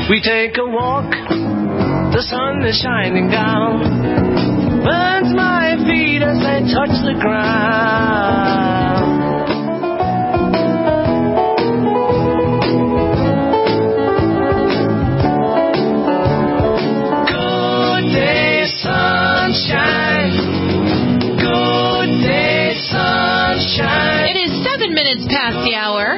We take a walk, the sun is shining down, burns my feet as they touch the ground. Good day, sunshine. Good day, sunshine. It is 7 minutes past the hour.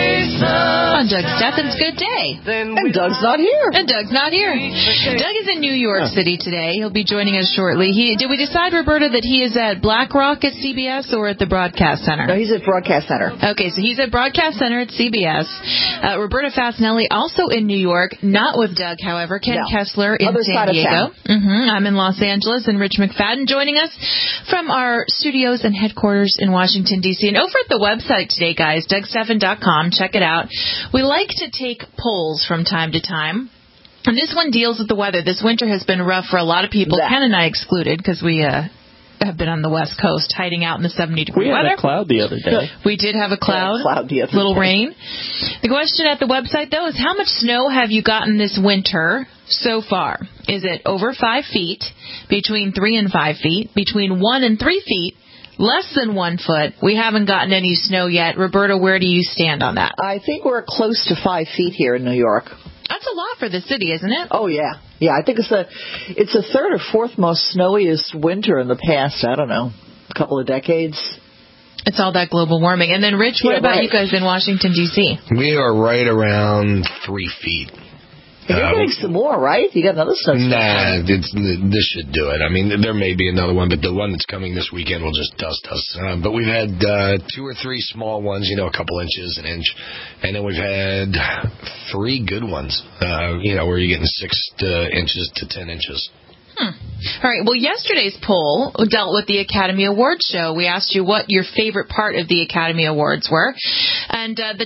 On Doug Steffens' Good Day. And Doug's not here. Doug is in New York City today. He'll be joining us shortly. Did we decide, Roberta, that he is at Black Rock at CBS or at the Broadcast Center? No, he's at Broadcast Center. Okay, so he's at Broadcast Center at CBS. Roberta Fasanelli also in New York, not with Doug, however. Ken Kessler in Other San side Diego. of town. I'm in Los Angeles, and Rich McFadden joining us from our studios and headquarters in Washington, D.C. And over at the website today, guys, DougStephan.com. Check it out. We like to take polls from time to time. And this one deals with the weather. This winter has been rough for a lot of people, Ken and I excluded, because we have been on the West Coast hiding out in the 70-degree weather. We had a cloud the other day. We did have a cloud the other little day. rain. The question at the website, though, is how much snow have you gotten this winter so far? Is it over 5 feet, between 3 and 5 feet, between 1 and 3 feet, less than 1 foot? We haven't gotten any snow yet. Roberta, where do you stand on that? I think we're close to 5 feet here in New York. That's a lot for the city, isn't it? Oh, yeah. Yeah, I think it's the third or fourth most snowiest winter in the past, I don't know, couple of decades. It's all that global warming. And then, Rich, what about you guys in Washington, D.C.? We are right around 3 feet. And you're getting some more, right? You got another snowstorm. Nah, this should do it. I mean, there may be another one, but the one that's coming this weekend will just dust us. But we've had 2 or 3 small ones, a couple inches, an inch. And then we've had 3 good ones, where you're getting 6 inches to 10 inches. All right. Well, yesterday's poll dealt with the Academy Awards show. We asked you what your favorite part of the Academy Awards were, and the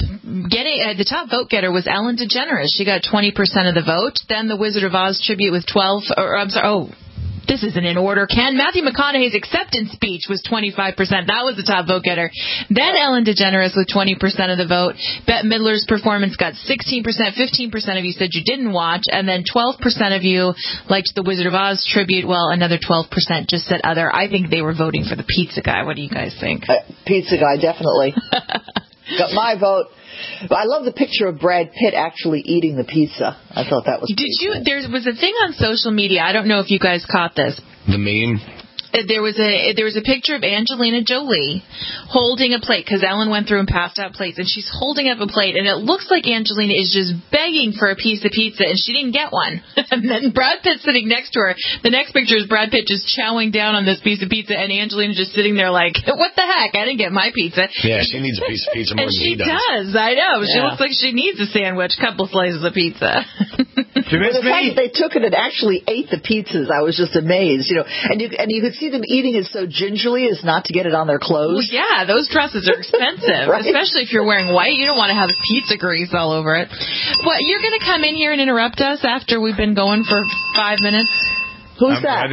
top vote getter was Ellen DeGeneres. She got 20% of the vote. Then the Wizard of Oz tribute with 12. This isn't in order, Ken. Matthew McConaughey's acceptance speech was 25%. That was the top vote getter. Then Ellen DeGeneres with 20% of the vote. Bette Midler's performance got 16%. 15% of you said you didn't watch. And then 12% of you liked the Wizard of Oz tribute. Well, another 12% just said other. I think they were voting for the pizza guy. What do you guys think? Pizza guy, definitely. Got my vote. I love the picture of Brad Pitt actually eating the pizza. I thought that was cool. There was a thing on social media. I don't know if you guys caught this. The meme? There was a picture of Angelina Jolie holding a plate, because Ellen went through and passed out plates, and she's holding up a plate, and it looks like Angelina is just begging for a piece of pizza, and she didn't get one. And then Brad Pitt sitting next to her. The next picture is Brad Pitt just chowing down on this piece of pizza, and Angelina just sitting there like, what the heck? I didn't get my pizza. Yeah, she needs a piece of pizza more than he does. And she does. I know. Yeah. She looks like she needs a sandwich, couple slices of pizza. The fact that they took it and actually ate the pizzas, I was just amazed. And you could see them eating it so gingerly as not to get it on their clothes. Well, yeah, those dresses are expensive, right? Especially if you're wearing white. You don't want to have pizza grease all over it. What, you're going to come in here and interrupt us after we've been going for 5 minutes? Who's that?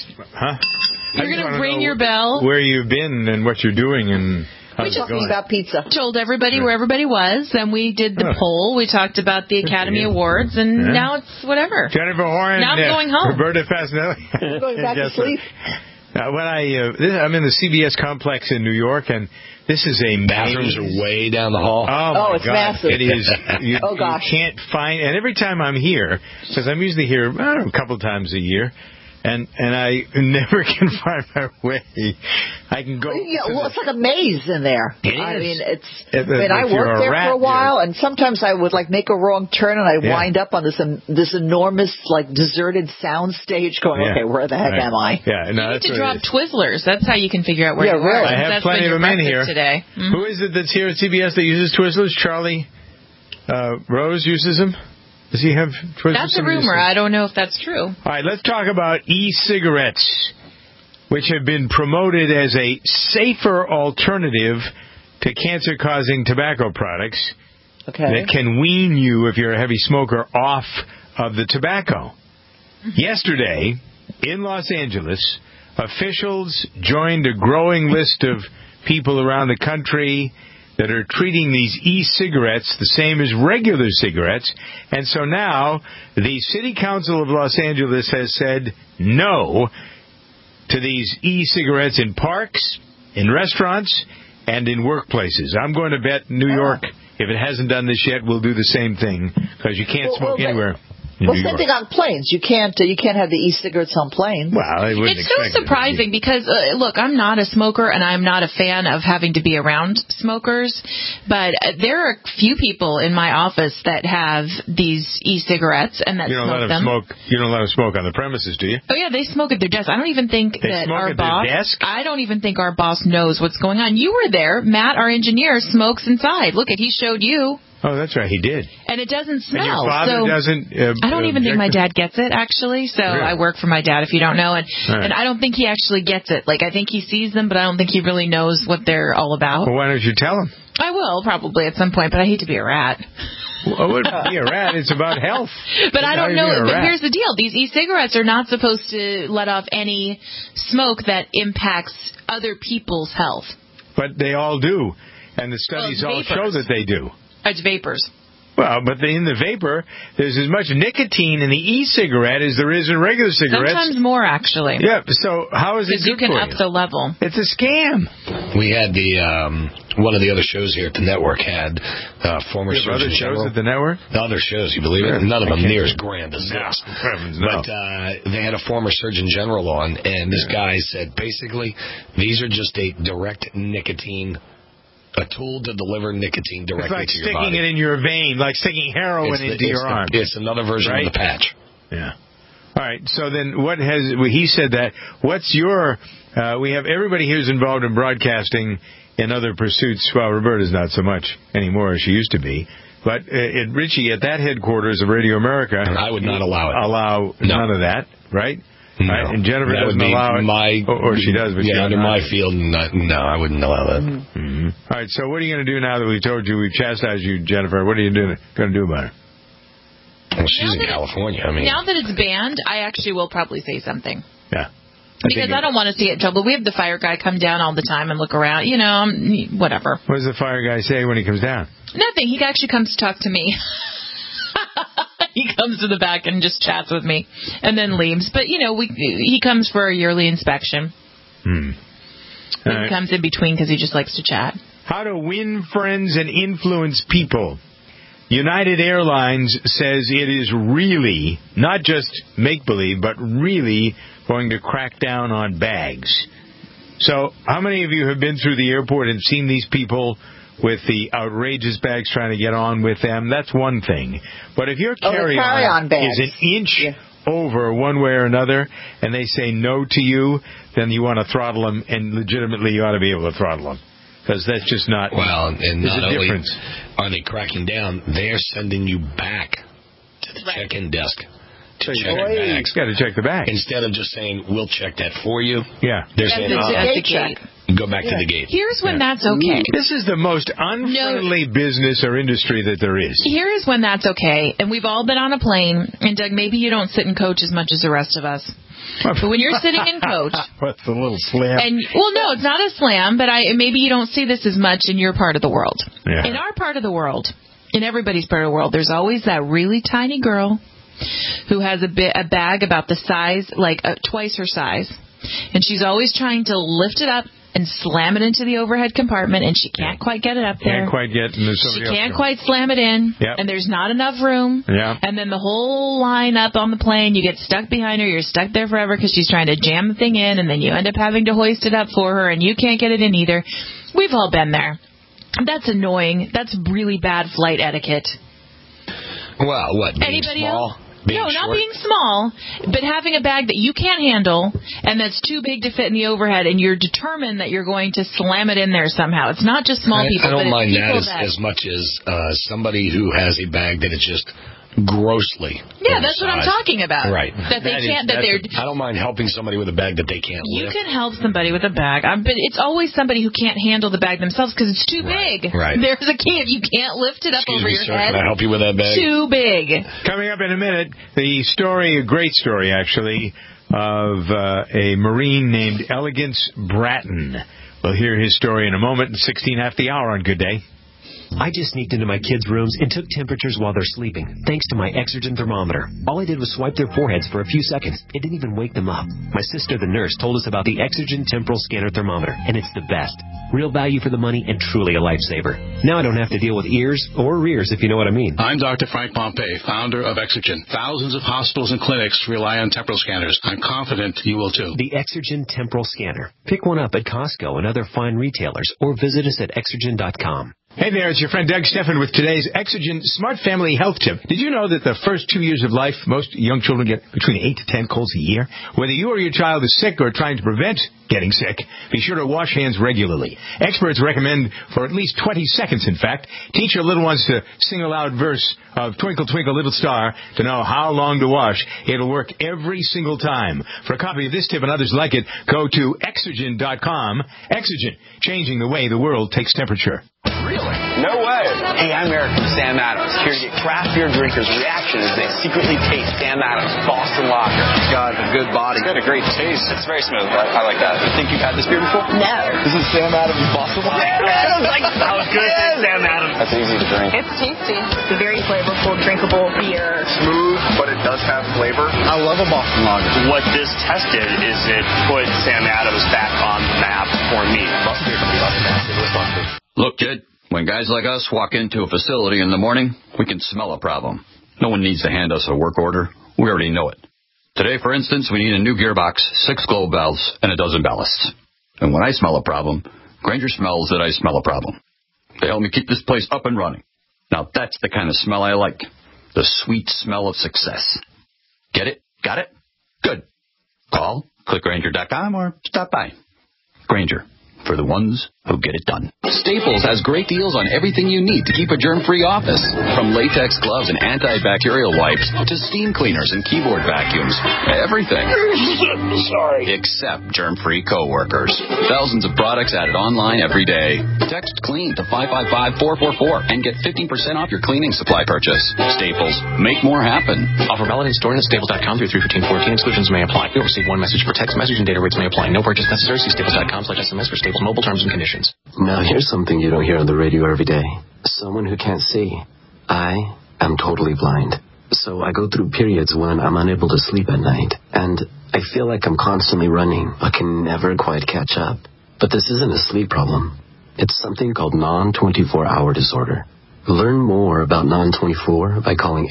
You're going to ring your bell? Where you've been and what you're doing and... We just talking about pizza. Told everybody where everybody was, and we did the poll. We talked about the Academy Awards, and now it's whatever. Jennifer Horn. Now I'm going home. Roberta Fasanelli. Going back to sleep. I'm in the CBS complex in New York, and this is a bathrooms are way down the hall. Oh, it's massive. It is. You can't find. And every time I'm here, because I'm usually here a couple times a year. And I never can find my way. I can go. Yeah, well, it's like a maze in there. It is. I mean, I worked there for a while, and sometimes I would make a wrong turn, and I wind up on this enormous deserted sound stage. Going, okay, where the heck am I? Yeah, no, you need to drop Twizzlers. That's how you can figure out where you are. Really. I have plenty of them in here today. Mm-hmm. Who is it that's here at CBS that uses Twizzlers? Charlie Rose uses them. Does he have Twizzlers? That's a rumor. I don't know if that's true. All right, let's talk about e-cigarettes, which have been promoted as a safer alternative to cancer-causing tobacco products that can wean you, if you're a heavy smoker, off of the tobacco. Yesterday, in Los Angeles, officials joined a growing list of people around the country that are treating these e-cigarettes the same as regular cigarettes. And so now the City Council of Los Angeles has said no to these e-cigarettes in parks, in restaurants, and in workplaces. I'm going to bet New York, if it hasn't done this yet, will do the same thing, because you can't smoke anywhere. Same thing on planes. You can't have the e-cigarettes on planes. Well, it's so surprising because, look, I'm not a smoker and I'm not a fan of having to be around smokers, but there are a few people in my office that have these e-cigarettes and that smoke them. You don't let them smoke on the premises, do you? Oh, yeah, they smoke at their desk. I don't even think that our boss... I don't even think our boss knows what's going on. You were there. Matt, our engineer, smokes inside. Look, he showed you. Oh, that's right. He did. And it doesn't smell. And your father doesn't... I don't even think my dad gets it, actually. So really? I work for my dad, if you don't know. And I don't think he actually gets it. Like, I think he sees them, but I don't think he really knows what they're all about. Well, why don't you tell him? I will, probably, at some point. But I hate to be a rat. Well, it wouldn't be a rat. It's about health. But I don't know. But here's the deal. These e-cigarettes are not supposed to let off any smoke that impacts other people's health. But they all do. And the studies all show that they do. It's vapors. Well, but in the vapor, there's as much nicotine in the e-cigarette as there is in regular cigarettes. Sometimes more, actually. Yeah, so how is it good for you? Because you can up the level. It's a scam. We had one of the other shows here at the network had former Surgeon General. Other shows at the network? The other shows, you believe it? None of them near as grand as this. No. But they had a former Surgeon General on, and this guy said, basically, these are just a direct nicotine... A tool to deliver nicotine directly to your body. It's like sticking it in your vein, like sticking heroin into your arm. It's another version of the patch. Yeah. All right. So then, he said that. What's your? We have everybody here's involved in broadcasting in other pursuits. Well, Roberta's not so much anymore as she used to be. But Richie, at that headquarters of Radio America, I would not allow it. None of that, right? No. Right? And Jennifer doesn't allow it. Or she does, but under my field, no, I wouldn't allow that. Mm-hmm. All right, so what are you going to do now that we've told you, we've chastised you, Jennifer? What are you going to do about it? Well, she's in California. Now that it's banned, I actually will probably say something. Yeah. Because I don't want to see it in trouble. We have the fire guy come down all the time and look around. Whatever. What does the fire guy say when he comes down? Nothing. He actually comes to talk to me. He comes to the back and just chats with me and then leaves. But, he comes for a yearly inspection. He comes in between because he just likes to chat. How to win friends and influence people. United Airlines says it is really, not just make-believe, but really going to crack down on bags. So how many of you have been through the airport and seen these people with the outrageous bags trying to get on with them? That's one thing. But if your carry-on is an inch over one way or another and they say no to you, then you want to throttle them, and legitimately you ought to be able to throttle them. Because that's just not... Well, and not only are they cracking down, they're sending you back to the check-in desk. To check the bags. Got to check the bag. Instead of just saying, we'll check that for you. Yeah. They're saying, go back to the gate. Here's when that's okay. This is the most unfriendly business or industry that there is. Here's when that's okay. And we've all been on a plane. And, Doug, maybe you don't sit in coach as much as the rest of us. But when you're sitting in coach... What's the little slam? No, it's not a slam, but maybe you don't see this as much in your part of the world. Yeah. In our part of the world, in everybody's part of the world, there's always that really tiny girl who has a bag about the size, twice her size. And she's always trying to lift it up and slam it into the overhead compartment, and she can't quite get it up there. Can't quite get in. She can't quite slam it in, and there's not enough room. Yeah. And then the whole line up on the plane, you get stuck behind her. You're stuck there forever because she's trying to jam the thing in, and then you end up having to hoist it up for her, and you can't get it in either. We've all been there. That's annoying. That's really bad flight etiquette. Well, what, being Anybody small? Else? Not being small, but having a bag that you can't handle and that's too big to fit in the overhead, and you're determined that you're going to slam it in there somehow. It's not just small people. I don't mind that as much as somebody who has a bag that is just grossly that's what I'm talking about. Right. That they can't. I don't mind helping somebody with a bag that they can't lift. You can help somebody with a bag, but it's always somebody who can't handle the bag themselves because it's too big. Right. There's a key. If you can't lift it up over your head, can I help you with that bag? Too big. Coming up in a minute, a great story actually, of a Marine named Elegance Bratton. We'll hear his story in a moment. 16 after the hour on Good Day. I just sneaked into my kids' rooms and took temperatures while they're sleeping, thanks to my Exergen thermometer. All I did was swipe their foreheads for a few seconds. It didn't even wake them up. My sister, the nurse, told us about the Exergen Temporal Scanner Thermometer, and it's the best. Real value for the money and truly a lifesaver. Now I don't have to deal with ears or rears, if you know what I mean. I'm Dr. Frank Pompey, founder of Exergen. Thousands of hospitals and clinics rely on temporal scanners. I'm confident you will too. The Exergen Temporal Scanner. Pick one up at Costco and other fine retailers, or visit us at Exergen.com. Hey there, it's your friend Doug Steffen with today's Exergen Smart Family Health Tip. Did you know that the first 2 years of life, most young children get between 8 to 10 colds a year? Whether you or your child is sick or trying to prevent getting sick, be sure to wash hands regularly. Experts recommend for at least 20 seconds, in fact. Teach your little ones to sing a loud verse of Twinkle, Twinkle, Little Star to know how long to wash. It'll work every single time. For a copy of this tip and others like it, go to Exergen.com. Exergen, changing the way the world takes temperature. Really? No way. Hey, I'm Eric from Sam Adams, here to get craft beer drinkers' reaction as they secretly taste Sam Adams Boston Lager. It's got a good body. It's got a great taste. It's very smooth. I like that. You think you've had this beer before? No. This is Sam Adams Boston Lager. Sam Adams! Like, that was good. Sam Adams. That's easy to drink. It's tasty. It's a very flavorful, drinkable beer. Smooth, but it does have flavor. I love a Boston Lager. What this test did is it put Sam Adams back on the map for me. Boston Beer Company, Boston, Mass. Look, kid, when guys like us walk into a facility in the morning, we can smell a problem. No one needs to hand us a work order. We already know it. Today, for instance, we need a new gearbox, 6 globe valves, and a dozen ballasts. And when I smell a problem, Grainger smells that I smell a problem. They help me keep this place up and running. Now that's the kind of smell I like. The sweet smell of success. Get it? Got it? Good. Call, click Grainger.com, or stop by. Grainger, for the ones who get it done. Staples has great deals on everything you need to keep a germ-free office. From latex gloves and antibacterial wipes to steam cleaners and keyboard vacuums. Everything. Sorry. Except germ-free coworkers. Thousands of products added online every day. Text CLEAN to 555-444 and get 15% off your cleaning supply purchase. Staples. Make more happen. Offer valid in store and at staples.com through 3/15/14. Exclusions may apply. You'll receive one message per text message and data rates may apply. No purchase necessary. See staples.com/SMS for Staples mobile terms and conditions. Now here's something you don't hear on the radio every day. Someone who can't see. I am totally blind. So I go through periods when I'm unable to sleep at night. And I feel like I'm constantly running, but can never quite catch up. But this isn't a sleep problem. It's something called non-24-hour disorder. Learn more about non-24 by calling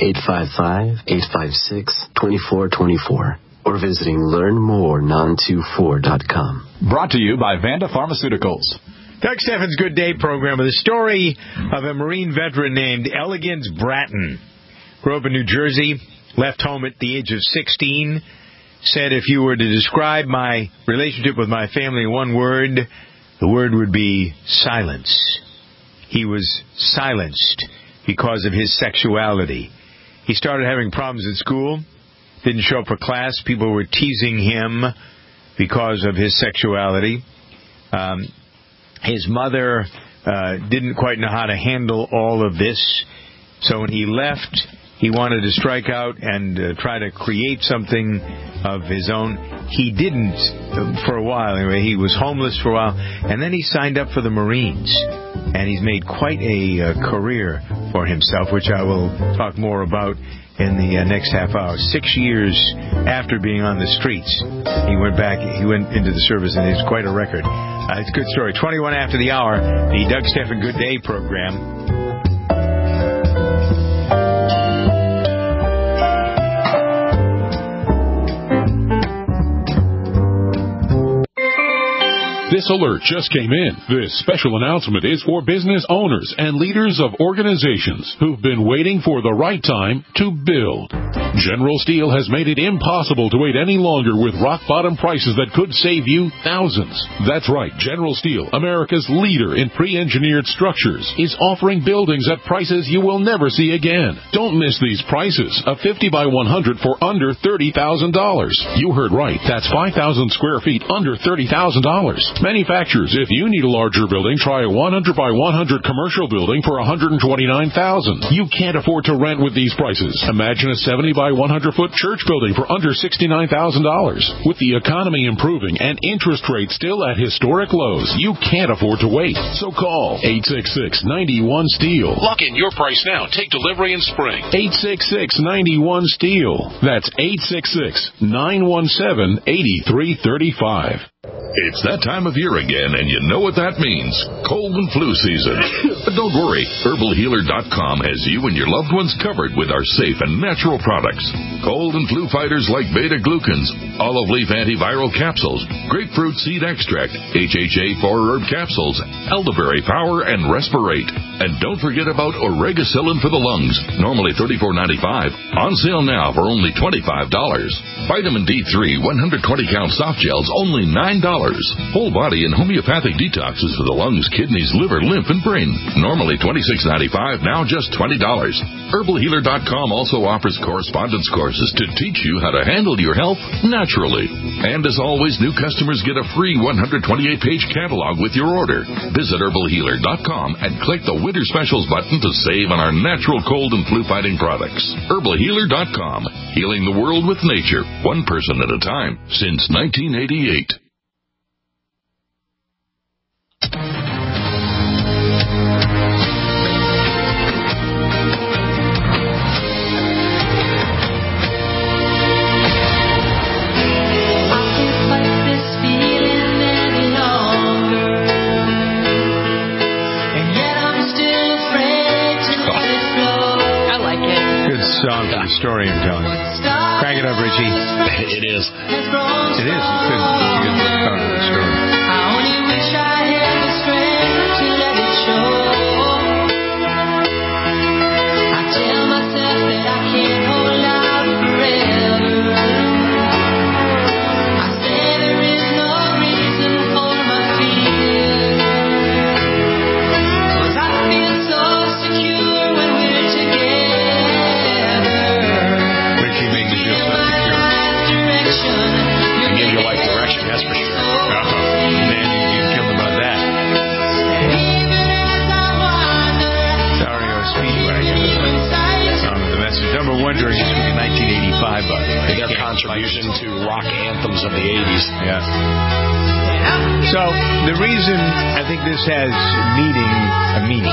855-856-2424 or visiting learnmorenon24.com. Brought to you by Vanda Pharmaceuticals. Doug Steffen's Good Day program with a story of a Marine veteran named Elegance Bratton. Grew up in New Jersey, left home at the age of 16, said if you were to describe my relationship with my family in one word, the word would be silence. He was silenced because of his sexuality. He started having problems at school, didn't show up for class. People were teasing him because of his sexuality. His mother didn't quite know how to handle all of this. So when he left, he wanted to strike out and try to create something of his own. He didn't for a while. Anyway, he was homeless for a while. And then he signed up for the Marines. And he's made quite a career for himself, which I will talk more about in the next half hour. 6 years after being on the streets, he went into the service, and it's quite a record. It's a good story. 21 after the hour, the Doug Steffen Good Day program. This alert just came in. This special announcement is for business owners and leaders of organizations who've been waiting for the right time to build. General Steel has made it impossible to wait any longer with rock-bottom prices that could save you thousands. That's right. General Steel, America's leader in pre-engineered structures, is offering buildings at prices you will never see again. Don't miss these prices. A 50 by 100 for under $30,000. You heard right. That's 5,000 square feet under $30,000. Manufacturers, if you need a larger building, try a 100 by 100 commercial building for $129,000. You can't afford to rent with these prices. Imagine a 70 by 100 foot church building for under $69,000. With the economy improving and interest rates still at historic lows, you can't afford to wait. So call 866-91-STEEL. Lock in your price now. Take delivery in spring. 866-91-STEEL. That's 866-917-8335. It's that time of year again, and you know what that means. Cold and flu season. But don't worry. HerbalHealer.com has you and your loved ones covered with our safe and natural products. Cold and flu fighters like beta-glucans, olive leaf antiviral capsules, grapefruit seed extract, HHA 4-herb capsules, elderberry power, and respirate. And don't forget about Oregacillin for the lungs, normally $34.95. On sale now for only $25. Vitamin D3 120-count soft gels, only $9. Whole body and homeopathic detoxes for the lungs, kidneys, liver, lymph, and brain. Normally $26.95, now just $20. HerbalHealer.com also offers correspondence courses to teach you how to handle your health naturally. And as always, new customers get a free 128-page catalog with your order. Visit HerbalHealer.com and click the Winter Specials button to save on our natural cold and flu-fighting products. HerbalHealer.com. Healing the world with nature, one person at a time, since 1988. Song for the story I'm telling. Crank it up, Richie. It is. It is. It's good. It's a good song for the story. I only wish I had the strength to let it show. I tell myself that I can't hold out forever. I say there is no reason for my fear. 'Cause I feel so secure when we're together. Can give you life direction, that's for sure. Man, you killed about that. Dario Speedwagon. The message. Number one during this week in 1985, by the way. Their contribution to rock anthems of the 80s. Yeah. So, the reason I think this has meaning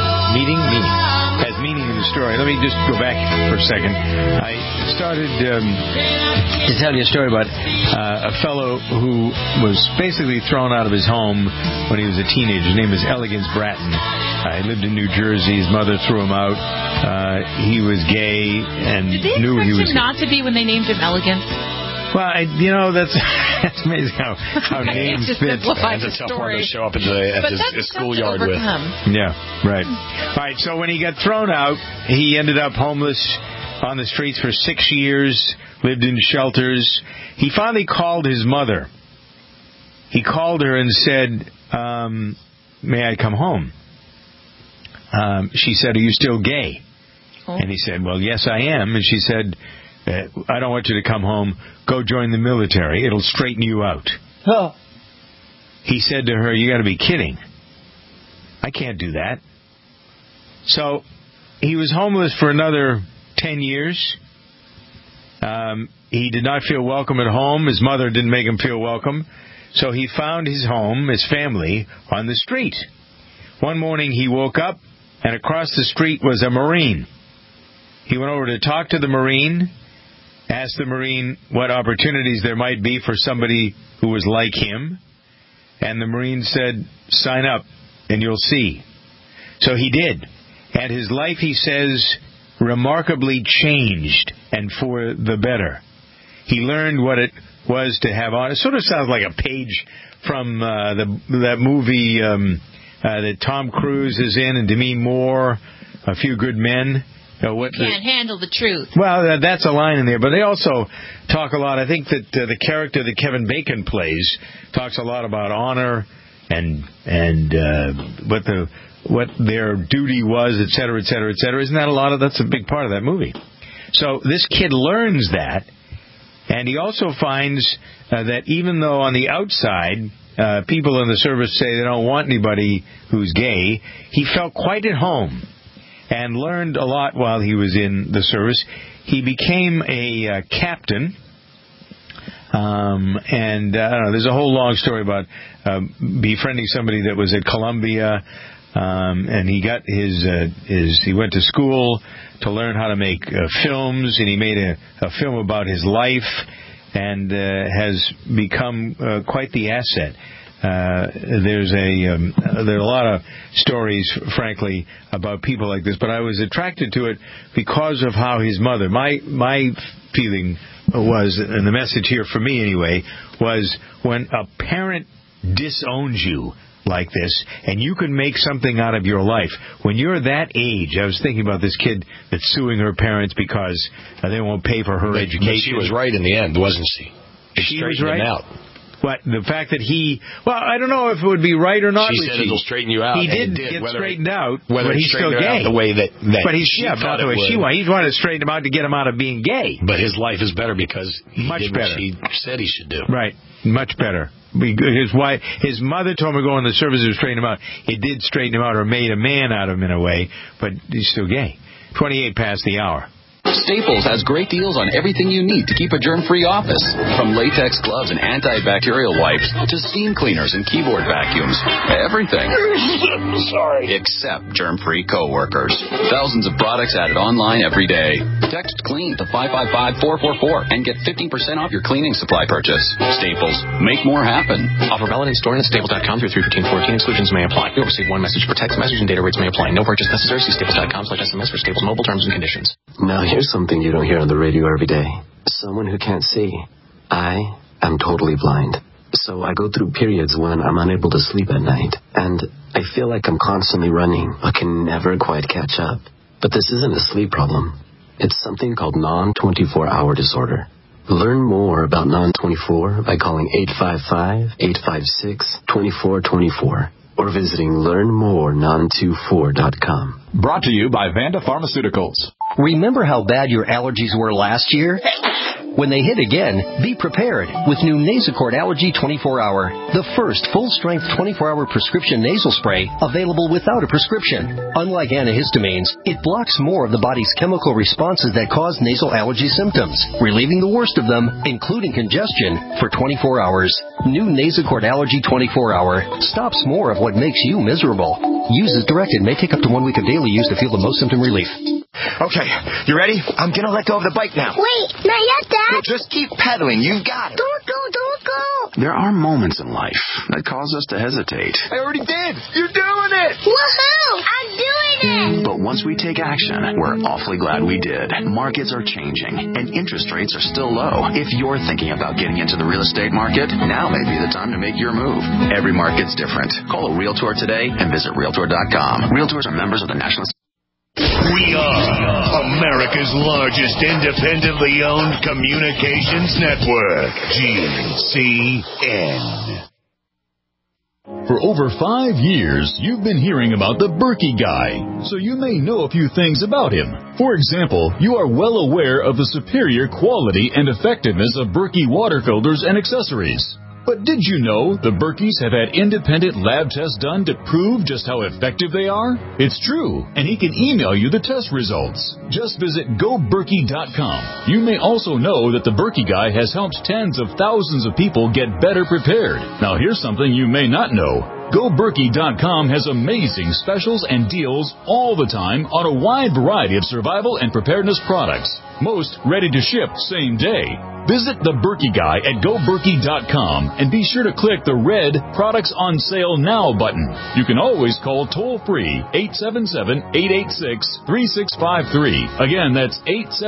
in the story. Let me just go back for a second. I started to tell you a story about a fellow who was basically thrown out of his home when he was a teenager. His name is Elegance Bratton. He lived in New Jersey. His mother threw him out. He was gay and knew he was... Did they expect him not to be when they named him Elegance? Well, that's amazing how names fit. That's a tough one to show up at the schoolyard with. Yeah, right. All right, so when he got thrown out, he ended up homeless on the streets for 6 years, lived in shelters. He finally called his mother. He called her and said, may I come home? She said, are you still gay? Oh. And he said, well, yes, I am. And she said, I don't want you to come home. Go join the military. It'll straighten you out. Oh. He said to her, you got to be kidding. I can't do that. So he was homeless for another 10 years. He did not feel welcome at home. His mother didn't make him feel welcome. So he found his home, his family, on the street. One morning he woke up, and across the street was a Marine. He went over to talk to the Marine, asked the Marine what opportunities there might be for somebody who was like him, and the Marine said, sign up, and you'll see. So he did. And his life, he says, remarkably changed, and for the better. He learned what it was to have on. It sort of sounds like a page from that movie that Tom Cruise is in, and Demi Moore, A Few Good Men. Can't handle the truth. Well, that's a line in there. But they also talk a lot. I think that the character that Kevin Bacon plays talks a lot about honor and what their duty was, et cetera, et cetera, et cetera. Isn't that that's a big part of that movie. So this kid learns that, and he also finds that even though on the outside people in the service say they don't want anybody who's gay. He felt quite at home and learned a lot while he was in the service. He became a captain. And I don't know, there's a whole long story about befriending somebody that was at Columbia, and he got he went to school to learn how to make films, and he made a film about his life, and has become quite the asset. There are a lot of stories, frankly, about people like this, but I was attracted to it because of how his mother, my feeling was, and the message here for me anyway, was when a parent disowns you like this, and you can make something out of your life. When you're that age, I was thinking about this kid that's suing her parents because they won't pay for her education. But she was right in the end, wasn't she? She was right. Him out. What, the fact that I don't know if it would be right or not. She said it'll straighten you out. He did get straightened out, whether but he's still gay. The way that but he's she not the way she wanted. He wanted to straighten him out to get him out of being gay. But his life is better because he did what she said he should do. Right, much better. His mother told him to go in the service to straighten him out. It did straighten him out, or made a man out of him in a way, but he's still gay. 28 past the hour. Staples has great deals on everything you need to keep a germ-free office. From latex gloves and antibacterial wipes to steam cleaners and keyboard vacuums. Everything. Sorry. Except germ-free coworkers. Thousands of products added online every day. Text CLEAN to 555-444 and get 15% off your cleaning supply purchase. Staples. Make more happen. Offer valid in store and at staples.com through 3/15/14. Exclusions may apply. You'll receive one message per text message and data rates may apply. No purchase necessary. See staples.com/SMS for Staples mobile terms and conditions. Now here's something you don't hear on the radio every day. Someone who can't see. I am totally blind. So I go through periods when I'm unable to sleep at night. And I feel like I'm constantly running, but can never quite catch up. But this isn't a sleep problem. It's something called non-24-hour disorder. Learn more about non-24 by calling 855-856-2424 or visiting learnmorenon24.com. Brought to you by Vanda Pharmaceuticals. Remember how bad your allergies were last year? When they hit again, be prepared with new Nasacort Allergy 24-Hour, the first full-strength 24-hour prescription nasal spray available without a prescription. Unlike antihistamines, it blocks more of the body's chemical responses that cause nasal allergy symptoms, relieving the worst of them, including congestion, for 24 hours. New Nasacort Allergy 24-Hour stops more of what makes you miserable. Use as directed. May take up to 1 week of daily use to feel the most symptom relief. Okay, you ready? I'm gonna let go of the bike now. Wait, not yet, Dad. No, just keep pedaling. You've got it. Don't go. There are moments in life that cause us to hesitate. I already did. You're doing it. Woohoo! I'm doing it. But once we take action, we're awfully glad we did. Markets are changing, and interest rates are still low. If you're thinking about getting into the real estate market, now may be the time to make your move. Every market's different. Call a Realtor today and visit Realtor.com. Realtors are members of the National... We are America's largest independently owned communications network, GCN. For over 5 years, you've been hearing about the Berkey Guy, so you may know a few things about him. For example, you are well aware of the superior quality and effectiveness of Berkey water filters and accessories. But did you know the Berkeys have had independent lab tests done to prove just how effective they are? It's true, and he can email you the test results. Just visit GoBerkey.com. You may also know that the Berkey Guy has helped tens of thousands of people get better prepared. Now here's something you may not know. GoBerkey.com has amazing specials and deals all the time on a wide variety of survival and preparedness products. Most ready to ship same day. Visit the Berkey Guy at GoBerkey.com and be sure to click the red Products on Sale Now button. You can always call toll-free 877-886-3653. Again, that's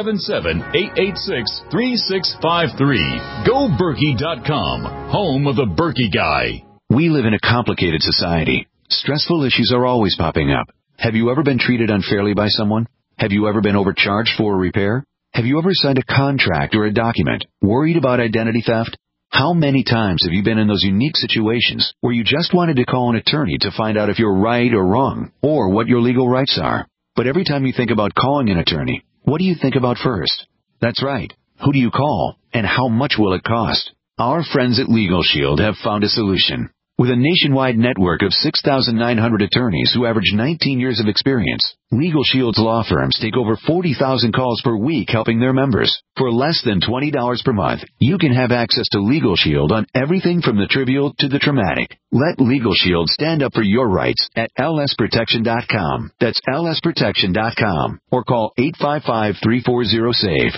877-886-3653. GoBerkey.com, home of the Berkey Guy. We live in a complicated society. Stressful issues are always popping up. Have you ever been treated unfairly by someone? Have you ever been overcharged for a repair? Have you ever signed a contract or a document worried about identity theft? How many times have you been in those unique situations where you just wanted to call an attorney to find out if you're right or wrong, or what your legal rights are? But every time you think about calling an attorney, what do you think about first? That's right. Who do you call, and how much will it cost? Our friends at Legal Shield have found a solution. With a nationwide network of 6,900 attorneys who average 19 years of experience, Legal Shield's law firms take over 40,000 calls per week helping their members. For less than $20 per month, you can have access to Legal Shield on everything from the trivial to the traumatic. Let Legal Shield stand up for your rights at lsprotection.com. That's lsprotection.com. Or call 855-340-SAVE,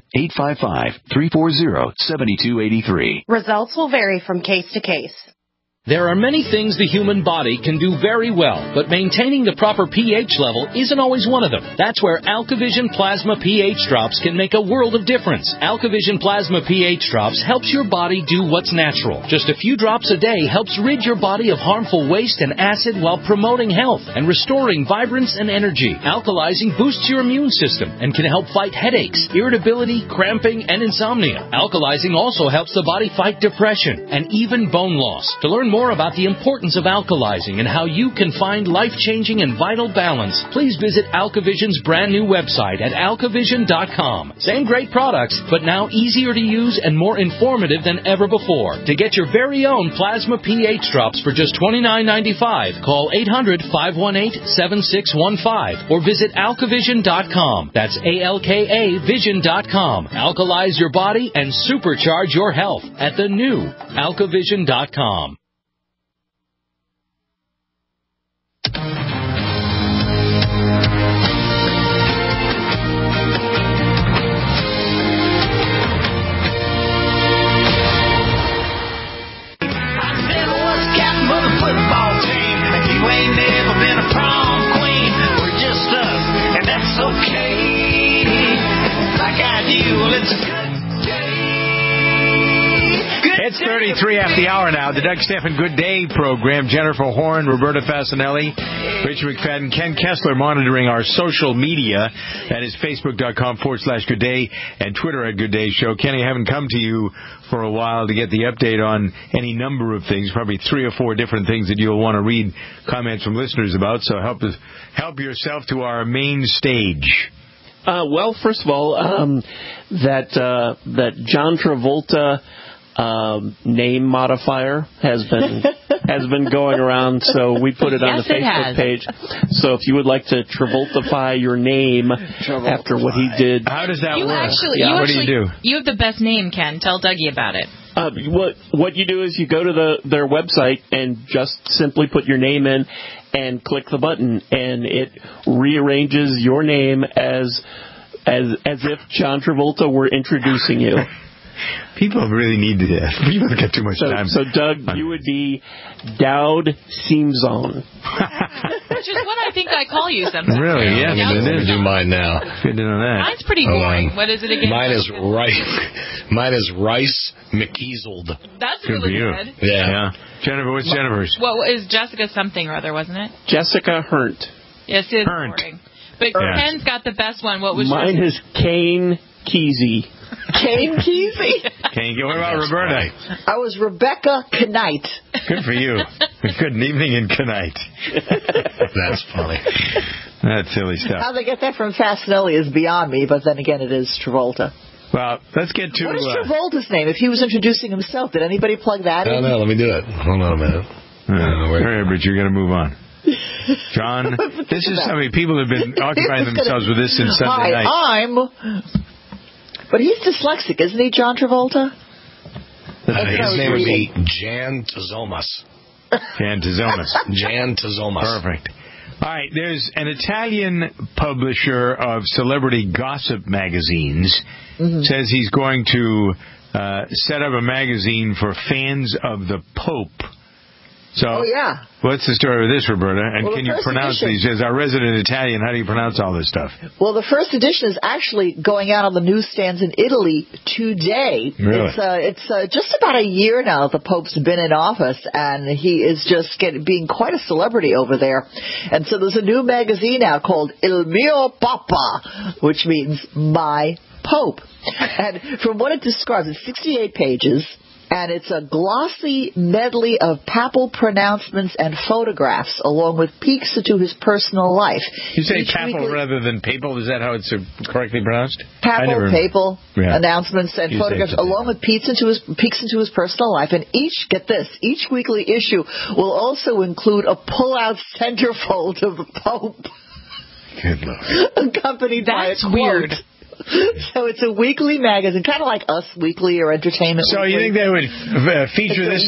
855-340-7283. Results will vary from case to case. There are many things the human body can do very well, but maintaining the proper pH level isn't always one of them. That's where AlkaVision Plasma pH Drops can make a world of difference. AlkaVision Plasma pH Drops helps your body do what's natural. Just a few drops a day helps rid your body of harmful waste and acid while promoting health and restoring vibrance and energy. Alkalizing boosts your immune system and can help fight headaches, irritability, cramping, and insomnia. Alkalizing also helps the body fight depression and even bone loss. To learn more about the importance of alkalizing and how you can find life-changing and vital balance, please visit AlkaVision's brand new website at alkavision.com. Same great products, but now easier to use and more informative than ever before. To get your very own Plasma pH Drops for just $29.95, call 800-518-7615 or visit alkavision.com. That's ALKAvision.com. Alkalize your body and supercharge your health at the new alkavision.com. It's 33 after the hour now. The Doug Stephan Good Day program. Jennifer Horn, Roberta Fasanelli, Rich McFadden, Ken Kessler monitoring our social media. That is Facebook.com/Good Day and Twitter at Good Day Show. Kenny, I haven't come to you for a while to get the update on any number of things, probably 3 or 4 different things that you'll want to read comments from listeners about. So help yourself to our main stage. Well, first of all, that John Travolta name modifier has been going around, so we put it on the Facebook page. So if you would like to Travoltify your name after what he did, how does that work? What do you do? You have the best name, Ken. Tell Dougie about it. What you do is you go to their website and just simply put your name in and click the button, and it rearranges your name as if John Travolta were introducing you. People really need to. People get too much time. So, Doug, you would be Dowd Seamzone. Which is what I think I call you sometimes. Really? Yeah. I'm going to do mine now. Good to know that. Mine's pretty boring. What is it again? Mine is Rice McEasled. That's really good. Yeah. Jennifer, what's Jennifer's? Well, is Jessica something or other, wasn't it? Jessica Hurnt. Yes, it's boring. But Ken's got the best one. What was mine? Is Kane Kesey. Kane Kesey? What about Roberta? I was Rebecca Knight. Good for you. Good evening in Knight. That's funny. That's silly stuff. How they get that from Fasanelli is beyond me, but then again, it is Travolta. Well, let's get to... What is Travolta's name? If he was introducing himself, did anybody plug that in? No, let me do it. Hold on a minute. All right, but you're going to move on. John, this is how many people have been occupying themselves with this since Sunday night. But he's dyslexic, isn't he, John Travolta? His name would be Jan Tazomas. Jan Tazomas. Perfect. All right, there's an Italian publisher of celebrity gossip magazines says he's going to set up a magazine for fans of the Pope. So, what's the story with this, Roberta? And can you pronounce these? As our resident Italian, how do you pronounce all this stuff? Well, the first edition is actually going out on the newsstands in Italy today. Really? It's just about a year now the Pope's been in office, and he is just being quite a celebrity over there. And so there's a new magazine out called Il Mio Papa, which means My Pope. And from what it describes, it's 68 pages. And it's a glossy medley of papal pronouncements and photographs, along with peeks into his personal life. You say papal rather than papal? Is that how it's correctly pronounced? Papal announcements and photographs, along with peeks into his personal life. And each weekly issue will also include a pull-out centerfold of the Pope. Good Lord. Accompanied by a quote. Weird. So it's a weekly magazine, kind of like Us Weekly or Entertainment Weekly. So you think they would feature this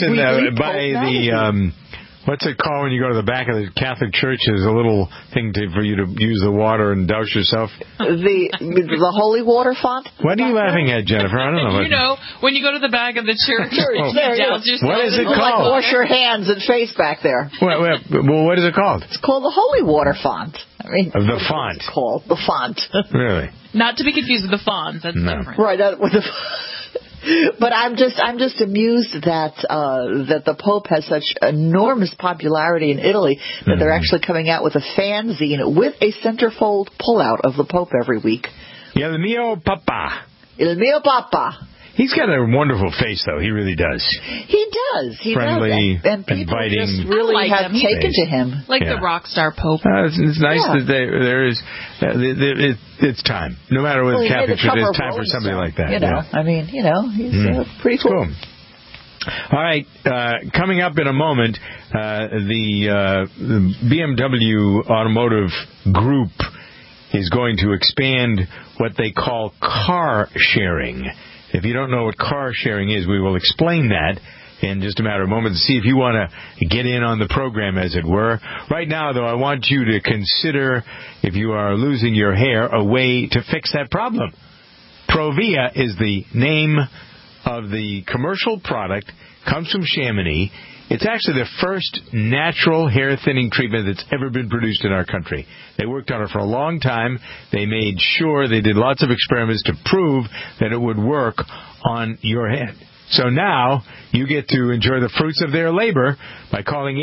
what's it called when you go to the back of the Catholic Church? There's a little thing for you to use the water and douse yourself. The holy water font? What are you laughing at, Jennifer? I don't know. You know, when you go to the back of the church, douse yourself. What is it called? Like wash your hands and face back there. Well, what is it called? It's called the holy water font. I mean, the font. It's called the font. Really? Not to be confused with the font. That's different. Right. But I'm just amused that the Pope has such enormous popularity in Italy that they're actually coming out with a fanzine with a centerfold pullout of the Pope every week. Yeah, Il mio papa. Il mio papa. He's got a wonderful face, though. He really does. He does. Friendly, and people inviting. just really have taken to him. Like the rock star Pope. It's nice that there is. It's time. No matter what the Catholic Church is, time for somebody like that. You know, I mean, he's pretty cool. All right, coming up in a moment, the BMW Automotive Group is going to expand what they call car sharing. If you don't know what car sharing is, we will explain that in just a matter of moments to see if you want to get in on the program, as it were. Right now, though, I want you to consider, if you are losing your hair, a way to fix that problem. Provia is the name of the commercial product, comes from Chamonix. It's actually the first natural hair thinning treatment that's ever been produced in our country. They worked on it for a long time. They made sure they did lots of experiments to prove that it would work on your head. So now you get to enjoy the fruits of their labor by calling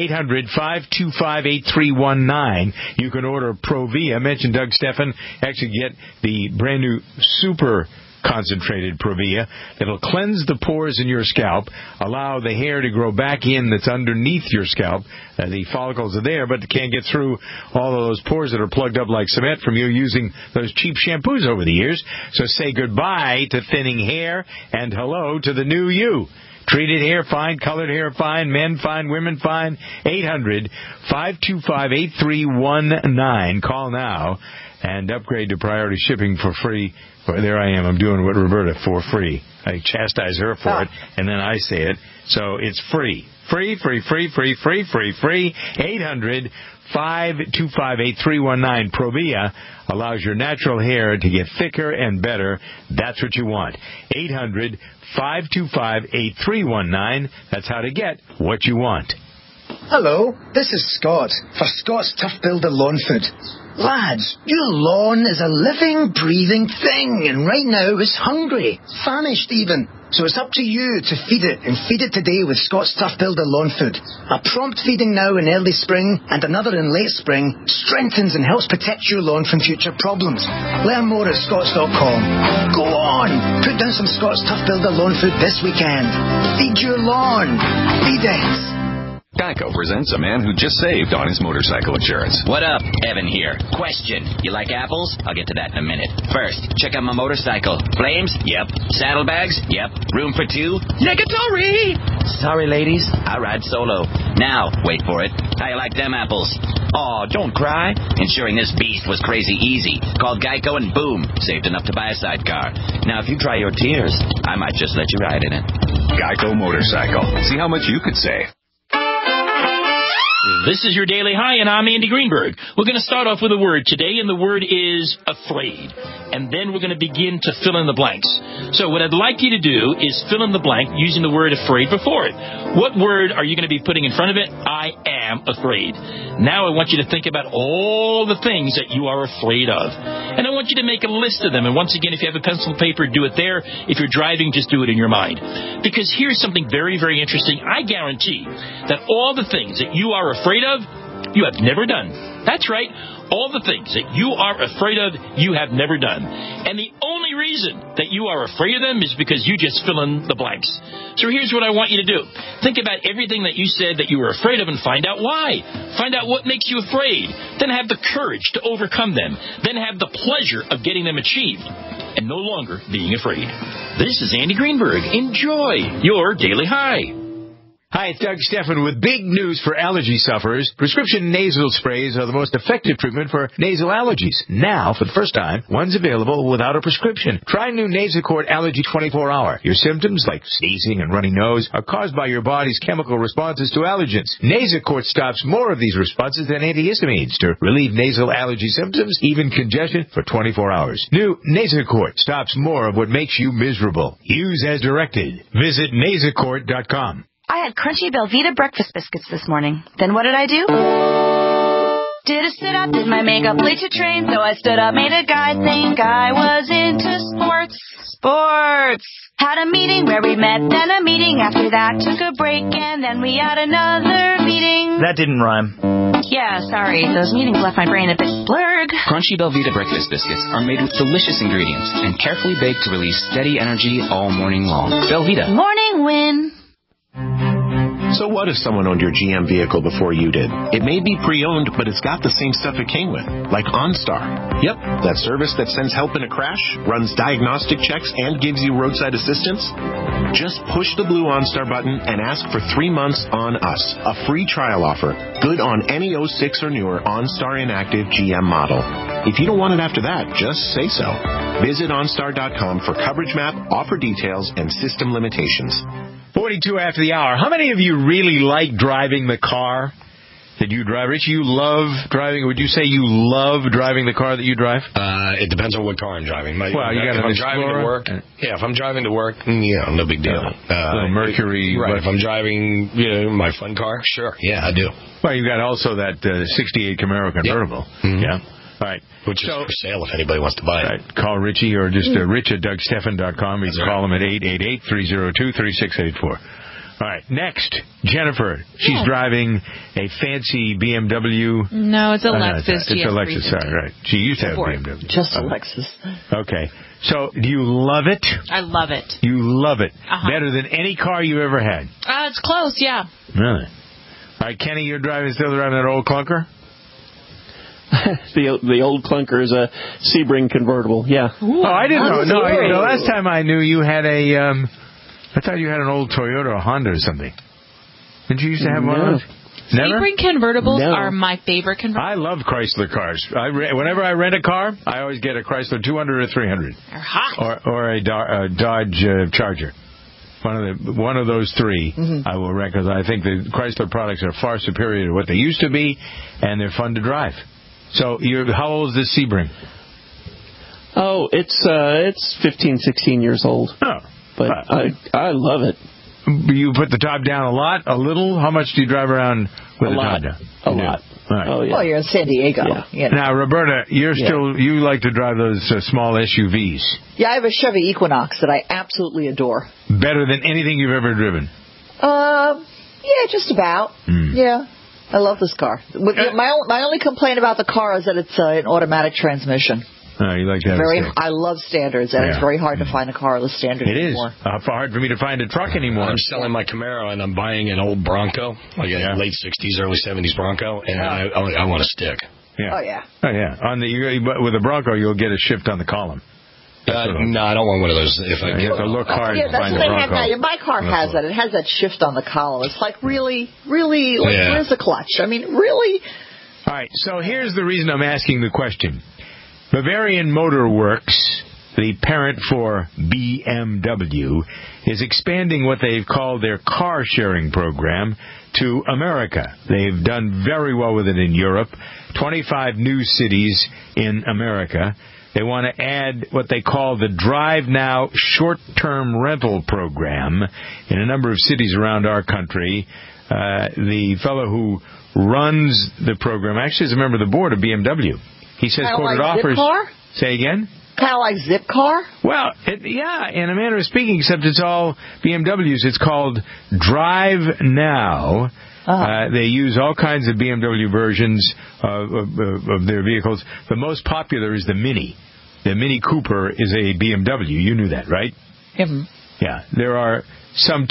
800-525-8319. You can order Provia. Mention Doug Stephan. Actually get the brand new super concentrated Provia that'll cleanse the pores in your scalp, allow the hair to grow back in that's underneath your scalp. The follicles are there, but they can't get through all of those pores that are plugged up like cement from you using those cheap shampoos over the years. So say goodbye to thinning hair and hello to the new you. Treated hair fine, colored hair fine, men fine, women fine. 800-525-8319. Call now and upgrade to priority shipping for free. There I am. I'm doing what Roberta for free. I chastise her for it, and then I say it. So it's free. Free. 800-525-8319. Provia allows your natural hair to get thicker and better. That's what you want. 800-525-8319. That's how to get what you want. Hello, this is Scott for Scott's Tough Builder Lawn Food. Lads, your lawn is a living, breathing thing, and right now it's hungry, famished even. So it's up to you to feed it, and feed it today with Scott's Tough Builder Lawn Food. A prompt feeding now in early spring and another in late spring strengthens and helps protect your lawn from future problems. Learn more at scotts.com. Go on! Put down some Scott's Tough Builder Lawn Food this weekend. Feed your lawn. Feed it. Geico presents a man who just saved on his motorcycle insurance. What up? Evan here. Question. You like apples? I'll get to that in a minute. First, check out my motorcycle. Flames? Yep. Saddlebags? Yep. Room for two? Negatory! Sorry, ladies. I ride solo. Now, wait for it. How you like them apples? Aw, don't cry. Insuring this beast was crazy easy. Called Geico and boom, saved enough to buy a sidecar. Now, if you dry your tears, I might just let you ride in it. Geico Motorcycle. See how much you could save. This is your Daily High, and I'm Andy Greenberg. We're going to start off with a word today, and the word is afraid. And then we're going to begin to fill in the blanks. So what I'd like you to do is fill in the blank using the word afraid before it. What word are you going to be putting in front of it? I am afraid. Now I want you to think about all the things that you are afraid of. And I want you to make a list of them. And once again, if you have a pencil and paper, do it there. If you're driving, just do it in your mind. Because here's something very, very interesting. I guarantee that all the things that you are afraid of, you have never done. That's right. All the things that you are afraid of, you have never done. And the only only reason that you are afraid of them is because you just fill in the blanks. So here's what I want you to do. Think about everything that you said that you were afraid of and find out why. Find out what makes you afraid. Then have the courage to overcome them. Then have the pleasure of getting them achieved and no longer being afraid. This is Andy Greenberg. Enjoy your Daily High. Hi, it's Doug Stephan with big news for allergy sufferers. Prescription nasal sprays are the most effective treatment for nasal allergies. Now, for the first time, one's available without a prescription. Try new Nasacort Allergy 24-Hour. Your symptoms, like sneezing and runny nose, are caused by your body's chemical responses to allergens. Nasacort stops more of these responses than antihistamines to relieve nasal allergy symptoms, even congestion, for 24 hours. New Nasacort stops more of what makes you miserable. Use as directed. Visit Nasacort.com. I had crunchy Belvita breakfast biscuits this morning. Then what did I do? Did a sit-up, did my makeup, late to train, so I stood up, made a guy think I was into sports. Had a meeting where we met, then a meeting after that, took a break, and then we had another meeting. That didn't rhyme. Yeah, sorry, those meetings left my brain a bit blurred. Crunchy Belvita breakfast biscuits are made with delicious ingredients and carefully baked to release steady energy all morning long. Belvita. Morning win. So what if someone owned your GM vehicle before you did? It may be pre-owned, but it's got the same stuff it came with, like OnStar. Yep, that service that sends help in a crash, runs diagnostic checks, and gives you roadside assistance. Just push the blue OnStar button and ask for 3 months on us, a free trial offer, good on any 06 or newer OnStar inactive GM model. If you don't want it after that, just say so. Visit OnStar.com for coverage map, offer details, and system limitations. 42 after the hour. How many of you really like driving the car that you drive? Rich, you love driving. Would you say you love driving the car that you drive? It depends on what car I'm driving. You got if an I'm driving to work, if I'm driving to work, no big deal. Little Mercury. Right. If I'm driving, my fun car, sure. Yeah, I do. Well, you got also that 68 Camaro convertible. Yep. Mm-hmm. Yeah. All right. Which is for sale if anybody wants to buy it. Right. Call Richie or just rich@DougStephan.com. You can call him at 888-302-3684. All right. Next, Jennifer. She's driving a fancy BMW. No, it's a Lexus. It's a Lexus. Sorry, right. She used to have a BMW. Just a Lexus. Okay. So, do you love it? I love it. You love it. Better than any car you ever had? It's close, yeah. Really? All right, Kenny, you're still driving that old clunker? The old clunker is a Sebring convertible, yeah. Ooh, I didn't know. No, the last time I knew you had I thought you had an old Toyota or Honda or something. Didn't you used to have one of those? Never? Sebring convertibles are my favorite convertibles. I love Chrysler cars. Whenever I rent a car, I always get a Chrysler 200 or 300. They're hot. Or a Dodge Charger. One of those three I will rent because I think the Chrysler products are far superior to what they used to be, and they're fun to drive. So, how old is this Sebring? Oh, it's 15, 16 years old. Oh. But I love it. You put the top down a lot, a little? How much do you drive around with the top down? A lot. Right. Oh, yeah. Well, you're in San Diego. Yeah. You know. Now, Roberta, you like to drive those small SUVs. Yeah, I have a Chevy Equinox that I absolutely adore. Better than anything you've ever driven? Yeah, just about. Yeah. I love this car. My only complaint about the car is that it's an automatic transmission. Oh, you like that? I love standards, and it's very hard to find a car with standards anymore. It is. Hard for me to find a truck anymore. I'm selling my Camaro, and I'm buying an old Bronco, like a late 60s, early 70s Bronco, and I want a stick. Yeah. Oh, yeah. Oh, yeah. With a Bronco, you'll get a shift on the column. No, I don't want one of those. If I have to look hard to find a Bronco. My car has that. It has that shift on the column. It's like really, where's the clutch? I mean, really? All right, so here's the reason I'm asking the question. Bavarian Motor Works, the parent for BMW, is expanding what they've called their car-sharing program to America. They've done very well with it in Europe, 25 new cities in America. They want to add what they call the Drive Now short-term rental program in a number of cities around our country. The fellow who runs the program actually is a member of the board of BMW. He says, quote, it offers... Zipcar? Say again? Kind of like Zipcar? Well, in a manner of speaking, except it's all BMWs. It's called Drive Now. They use all kinds of BMW versions of their vehicles. The most popular is the Mini. the Mini Cooper is a BMW. You knew that, right? Yeah. There are some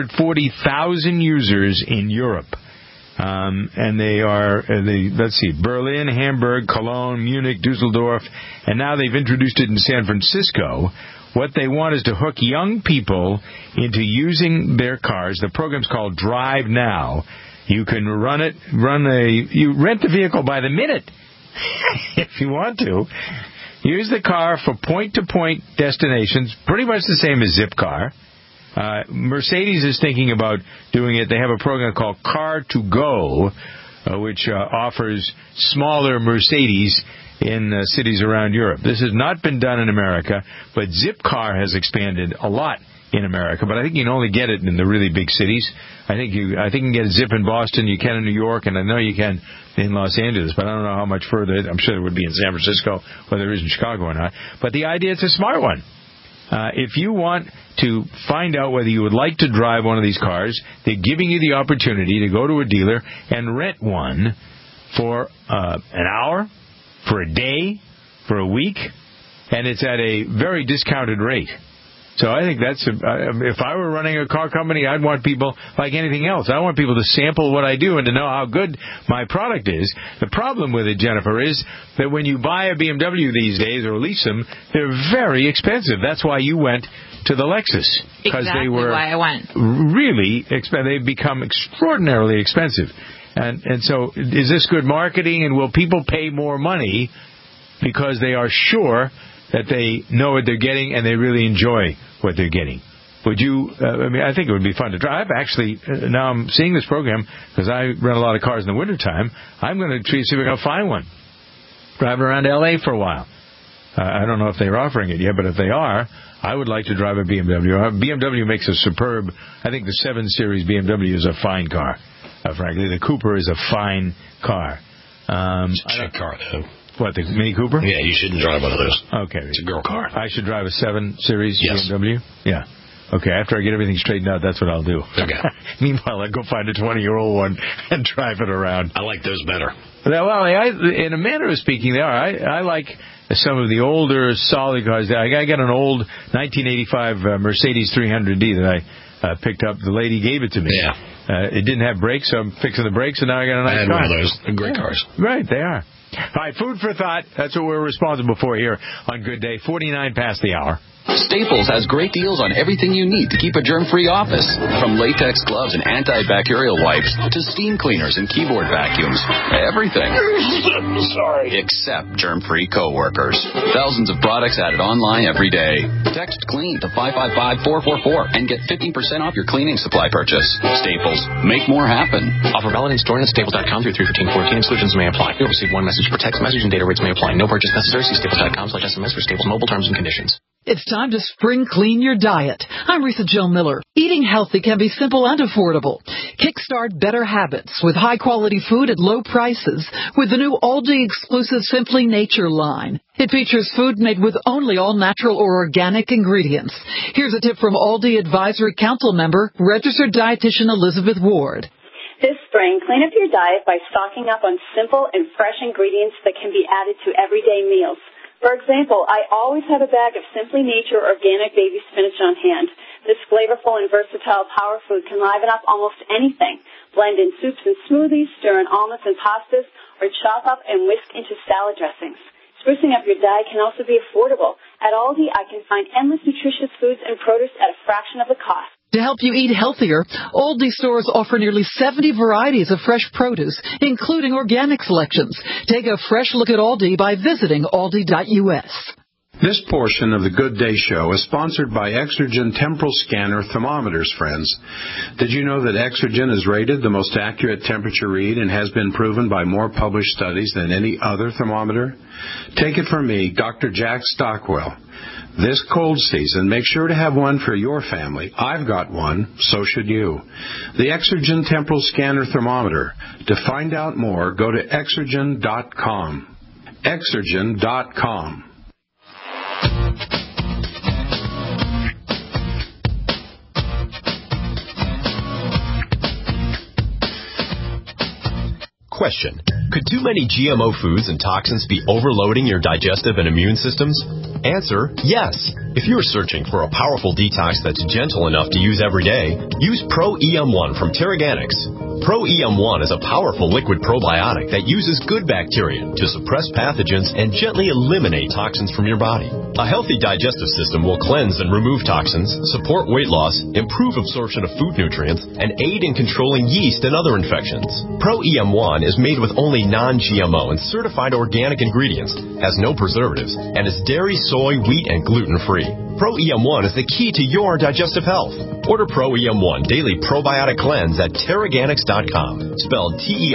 240,000 users in Europe. And they are, let's see, Berlin, Hamburg, Cologne, Munich, Dusseldorf, and now they've introduced it in San Francisco. What they want is to hook young people into using their cars. The program's called Drive Now. You can you rent the vehicle by the minute if you want to. Use the car for point-to-point destinations, pretty much the same as Zipcar. Mercedes is thinking about doing it. They have a program called Car2Go, which offers smaller Mercedes in cities around Europe. This has not been done in America, but Zipcar has expanded a lot in America. But I think you can only get it in the really big cities. I think you can get a Zip in Boston, you can in New York, and I know you can in Los Angeles, but I don't know how much further. I'm sure it would be in San Francisco, whether it is in Chicago or not. But the idea is a smart one. If you want to find out whether you would like to drive one of these cars, they're giving you the opportunity to go to a dealer and rent one for an hour, for a day, for a week, and it's at a very discounted rate. So I think that's, if I were running a car company, I'd want people, like anything else, I want people to sample what I do and to know how good my product is. The problem with it, Jennifer, is that when you buy a BMW these days or lease them, they're very expensive. That's why you went to the Lexus. Because exactly they were why I went. Really expensive. They've become extraordinarily expensive. And so is this good marketing, and will people pay more money because they are sure that they know what they're getting and they really enjoy what they're getting? Would you, I think it would be fun to drive. Actually, now I'm seeing this program because I rent a lot of cars in the wintertime. I'm going to see if we're going to find one. Drive around L.A. for a while. I don't know if they're offering it yet, but if they are, I would like to drive a BMW. BMW makes a superb, I think the 7 Series BMW is a fine car. Frankly, the Cooper is a fine car. It's a cheap car, though. What, the Mini Cooper? Yeah, you shouldn't drive one of those. Okay. It's a girl car. I should drive a 7 Series yes. BMW? Yeah. Okay, after I get everything straightened out, that's what I'll do. Okay. Meanwhile, I'll go find a 20-year-old one and drive it around. I like those better. Well, in a manner of speaking, they are. I like some of the older, solid cars. I got an old 1985 Mercedes 300D that I picked up. The lady gave it to me. Yeah. It didn't have brakes, so I'm fixing the brakes, and now I got a nice car. I had one of those. They're great cars. Right, they are. All right, food for thought. That's what we're responsible for here on Good Day. 49 past the hour. Staples has great deals on everything you need to keep a germ-free office. From latex gloves and antibacterial wipes to steam cleaners and keyboard vacuums. Everything. Sorry. Except germ-free coworkers. Thousands of products added online every day. Text CLEAN to 555-444 and get 15% off your cleaning supply purchase. Staples. Make more happen. Offer valid in store and at staples.com through 3/15/14. Exclusions may apply. You'll receive one message per text message and data rates may apply. No purchase necessary. See staples.com/SMS for Staples mobile terms and conditions. It's time to spring clean your diet. I'm Risa Jill Miller. Eating healthy can be simple and affordable. Kickstart better habits with high-quality food at low prices with the new Aldi exclusive Simply Nature line. It features food made with only all-natural or organic ingredients. Here's a tip from Aldi Advisory Council member, registered dietitian Elizabeth Ward. This spring, clean up your diet by stocking up on simple and fresh ingredients that can be added to everyday meals. For example, I always have a bag of Simply Nature organic baby spinach on hand. This flavorful and versatile power food can liven up almost anything. Blend in soups and smoothies, stir in almonds and pastas, or chop up and whisk into salad dressings. Sprucing up your diet can also be affordable. At Aldi, I can find endless nutritious foods and produce at a fraction of the cost. To help you eat healthier, Aldi stores offer nearly 70 varieties of fresh produce, including organic selections. Take a fresh look at Aldi by visiting aldi.us. This portion of the Good Day Show is sponsored by Exergen Temporal Scanner Thermometers, friends. Did you know that Exergen is rated the most accurate temperature read and has been proven by more published studies than any other thermometer? Take it from me, Dr. Jack Stockwell. This cold season, make sure to have one for your family. I've got one, so should you. The Exergen Temporal Scanner Thermometer. To find out more, go to Exergen.com. Exergen.com. Question. Could too many GMO foods and toxins be overloading your digestive and immune systems? Answer, yes. If you're searching for a powerful detox that's gentle enough to use every day, use Pro-EM1 from Terraganics. Pro-EM1 is a powerful liquid probiotic that uses good bacteria to suppress pathogens and gently eliminate toxins from your body. A healthy digestive system will cleanse and remove toxins, support weight loss, improve absorption of food nutrients, and aid in controlling yeast and other infections. Pro-EM1 is made with only non-GMO and certified organic ingredients, has no preservatives, and is dairy, soy, wheat, and gluten-free. Pro-EM1 is the key to your digestive health. Order Pro-EM1 Daily Probiotic Cleanse at Terraganics.com, spelled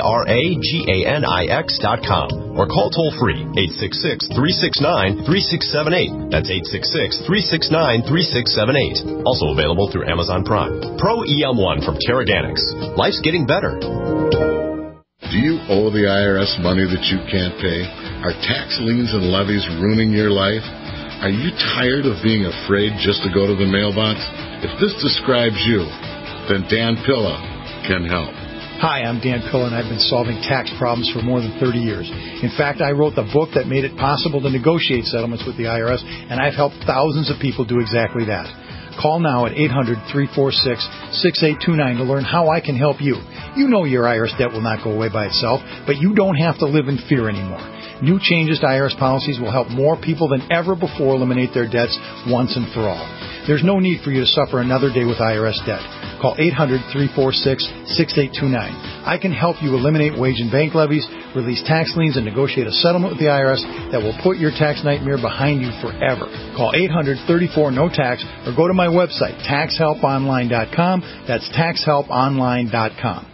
Terraganix.com, or call toll-free 866-369-3678. That's 866-369-3678. Also available through Amazon Prime. Pro-EM1 from Terraganics. Life's getting better. Do you owe the IRS money that you can't pay? Are tax liens and levies ruining your life? Are you tired of being afraid just to go to the mailbox? If this describes you, then Dan Pilla can help. Hi, I'm Dan Pilla, and I've been solving tax problems for more than 30 years. In fact, I wrote the book that made it possible to negotiate settlements with the IRS, and I've helped thousands of people do exactly that. Call now at 800-346-6829 to learn how I can help you. You know your IRS debt will not go away by itself, but you don't have to live in fear anymore. New changes to IRS policies will help more people than ever before eliminate their debts once and for all. There's no need for you to suffer another day with IRS debt. Call 800-346-6829. I can help you eliminate wage and bank levies, release tax liens, and negotiate a settlement with the IRS that will put your tax nightmare behind you forever. Call 800-34-NO-TAX or go to my website, taxhelponline.com. That's taxhelponline.com.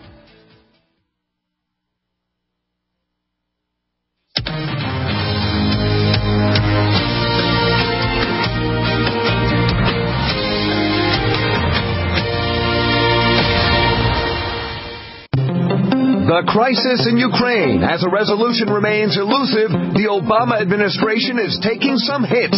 The crisis in Ukraine. As a resolution remains elusive, the Obama administration is taking some hits.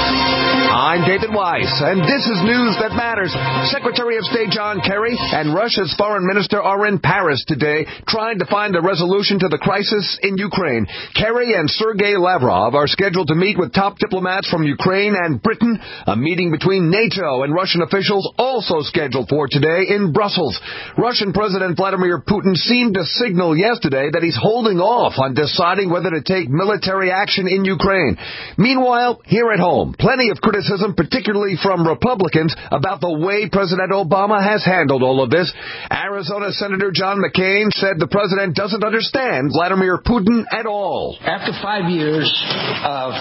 I'm David Weiss, and this is News That Matters. Secretary of State John Kerry and Russia's foreign minister are in Paris today trying to find a resolution to the crisis in Ukraine. Kerry and Sergei Lavrov are scheduled to meet with top diplomats from Ukraine and Britain. A meeting between NATO and Russian officials also scheduled for today in Brussels. Russian President Vladimir Putin seemed to signal yesterday that he's holding off on deciding whether to take military action in Ukraine. Meanwhile, here at home, plenty of criticism, particularly from Republicans, about the way President Obama has handled all of this. Arizona Senator John McCain said the president doesn't understand Vladimir Putin at all. After 5 years of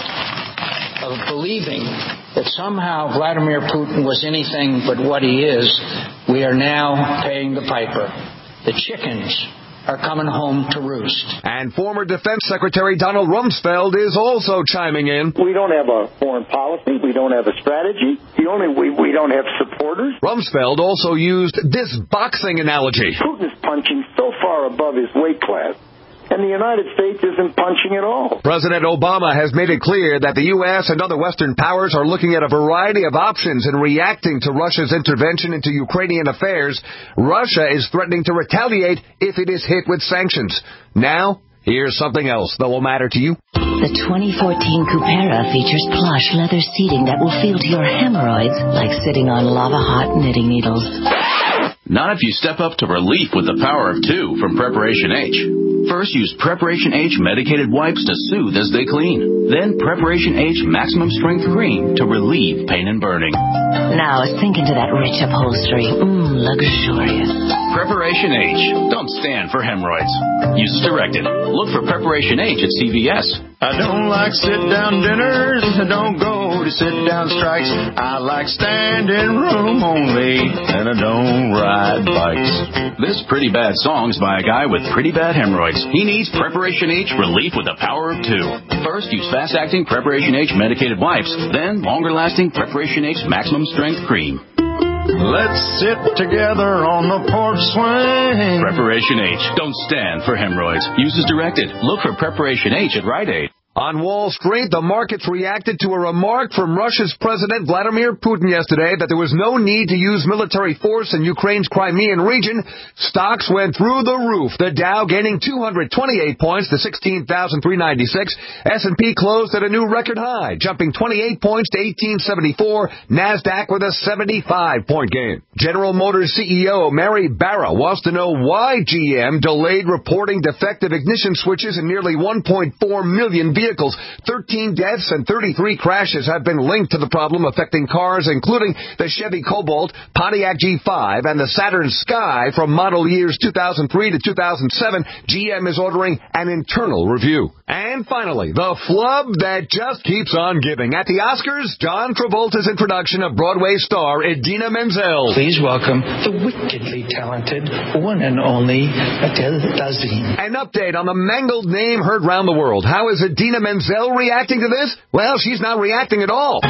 believing that somehow Vladimir Putin was anything but what he is, we are now paying the piper. The chickens are coming home to roost. And former Defense Secretary Donald Rumsfeld is also chiming in. We don't have a foreign policy. We don't have a strategy. We don't have supporters. Rumsfeld also used this boxing analogy. Putin's punching so far above his weight class, and the United States isn't punching at all. President Obama has made it clear that the U.S. and other Western powers are looking at a variety of options in reacting to Russia's intervention into Ukrainian affairs. Russia is threatening to retaliate if it is hit with sanctions. Now, here's something else that will matter to you. The 2014 Cupera features plush leather seating that will feel to your hemorrhoids like sitting on lava-hot knitting needles. Not if you step up to relief with the power of 2 from Preparation H. First, use Preparation H medicated wipes to soothe as they clean. Then Preparation H Maximum Strength Cream to relieve pain and burning. Now sink into that rich upholstery. Luxurious. Preparation H. Don't stand for hemorrhoids. Use as directed. Look for Preparation H at CVS. I don't like sit-down dinners. I don't go to sit-down strikes. I like standing room only, and I don't ride bikes. This Pretty Bad song's by a guy with pretty bad hemorrhoids. He needs Preparation H relief with the power of 2. First, use fast-acting Preparation H medicated wipes. Then, longer-lasting Preparation H Maximum Strength Cream. Let's sit together on the porch swing. Preparation H. Don't stand for hemorrhoids. Use as directed. Look for Preparation H at Rite Aid. On Wall Street, the markets reacted to a remark from Russia's President Vladimir Putin yesterday that there was no need to use military force in Ukraine's Crimean region. Stocks went through the roof. The Dow gaining 228 points to 16,396. S&P closed at a new record high, jumping 28 points to 1874. NASDAQ with a 75-point gain. General Motors CEO Mary Barra wants to know why GM delayed reporting defective ignition switches in nearly 1.4 million vehicles. 13 deaths and 33 crashes have been linked to the problem affecting cars, including the Chevy Cobalt, Pontiac G5, and the Saturn Sky from model years 2003 to 2007. GM is ordering an internal review. And finally, the flub that just keeps on giving. At the Oscars, John Travolta's introduction of Broadway star Idina Menzel. Please welcome the wickedly talented one and only Adele Dazeem. An update on the mangled name heard round the world. How is Idina Menzel reacting to this? Well, she's not reacting at all.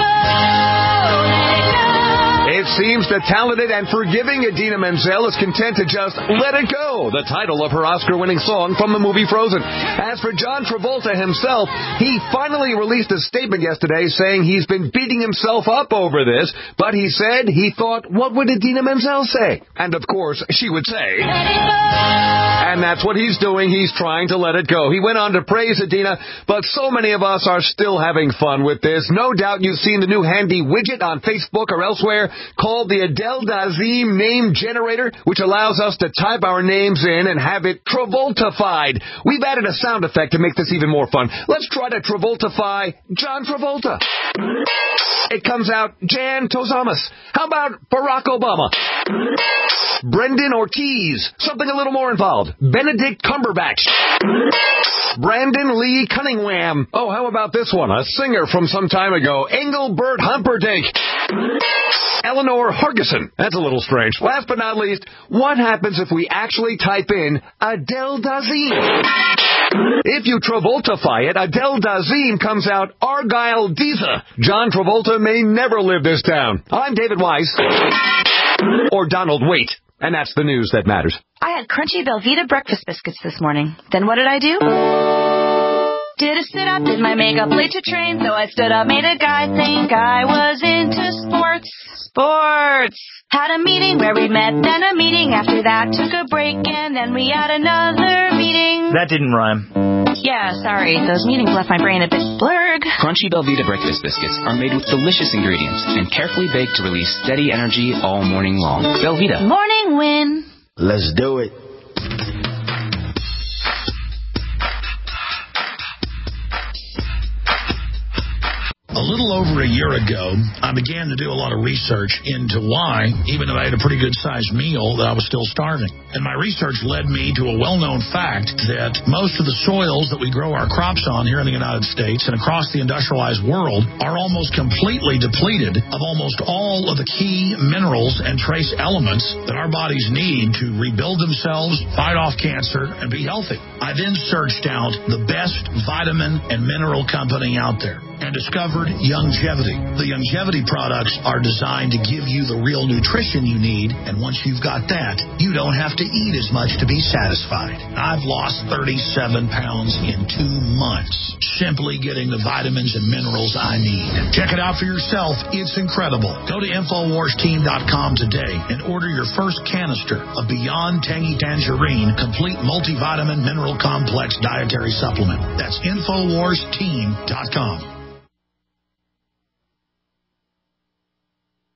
It seems the talented and forgiving Idina Menzel is content to just let it go, the title of her Oscar-winning song from the movie Frozen. As for John Travolta himself, he finally released a statement yesterday saying he's been beating himself up over this, but he said he thought, what would Idina Menzel say? And of course, she would say, and that's what he's doing. He's trying to let it go. He went on to praise Idina, but so many of us are still having fun with this. No doubt you've seen the new handy widget on Facebook or elsewhere called the Adele Dazeem Name Generator, which allows us to type our names in and have it Travoltified. We've added a sound effect to make this even more fun. Let's try to Travoltify John Travolta. It comes out Jan Tozamas. How about Barack Obama? Brendan Ortiz. Something a little more involved. Benedict Cumberbatch. Brandon Lee Cunningham. Oh, how about this one? A singer from some time ago. Engelbert Humperdinck. Eleanor Hargison. That's a little strange. Last but not least, what happens if we actually type in Adele Dazeem? If you Travoltify it, Adele Dazeem comes out Argyle Diza. John Travolta may never live this down. I'm David Weiss. Or Donald Waite. And that's the news that matters. I had crunchy Belvita breakfast biscuits this morning. Then what did I do? Did a sit-up, did my makeup, late to train, so I stood up, made a guy think I was into sports. Had a meeting where we met, then a meeting after that, took a break, and then we had another meeting. That didn't rhyme. Yeah, sorry. Those meetings left my brain a bit blurred. Crunchy Belvita breakfast biscuits are made with delicious ingredients and carefully baked to release steady energy all morning long. Belvita. Morning win. Let's do it. A little over a year ago, I began to do a lot of research into why, even though I had a pretty good-sized meal, that I was still starving. And my research led me to a well-known fact that most of the soils that we grow our crops on here in the United States and across the industrialized world are almost completely depleted of almost all of the key minerals and trace elements that our bodies need to rebuild themselves, fight off cancer, and be healthy. I then searched out the best vitamin and mineral company out there and discovered Youngevity. The Youngevity products are designed to give you the real nutrition you need, and once you've got that, you don't have to eat as much to be satisfied. I've lost 37 pounds in 2 months, simply getting the vitamins and minerals I need. Check it out for yourself. It's incredible. Go to InfoWarsTeam.com today and order your first canister of Beyond Tangy Tangerine Complete Multivitamin Mineral Complex Dietary Supplement. That's InfoWarsTeam.com.